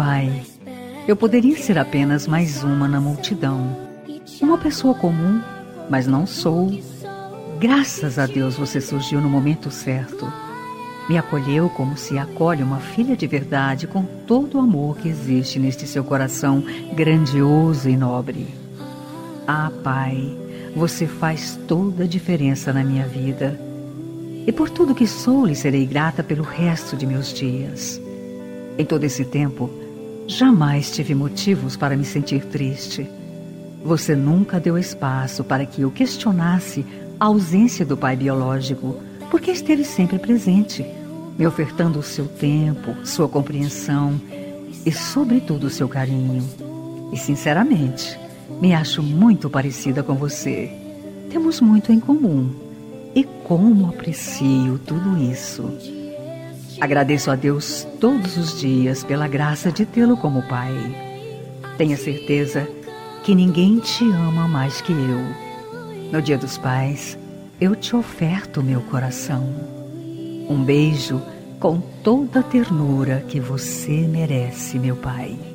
pai, eu poderia ser apenas mais uma na multidão. Uma pessoa comum, mas não sou. Graças a Deus você surgiu no momento certo. Me acolheu como se acolhe uma filha de verdade, com todo o amor que existe neste seu coração grandioso e nobre. Ah, Pai, você faz toda a diferença na minha vida. E por tudo que sou, lhe serei grata pelo resto de meus dias. Em todo esse tempo, jamais tive motivos para me sentir triste. Você nunca deu espaço para que eu questionasse a ausência do pai biológico, porque esteve sempre presente, me ofertando o seu tempo, sua compreensão e, sobretudo, o seu carinho. E, sinceramente, me acho muito parecida com você. Temos muito em comum. E como aprecio tudo isso. Agradeço a Deus todos os dias pela graça de tê-lo como pai. Tenha certeza que ninguém te ama mais que eu. No Dia dos Pais, eu te oferto meu coração. Um beijo com toda a ternura que você merece, meu pai.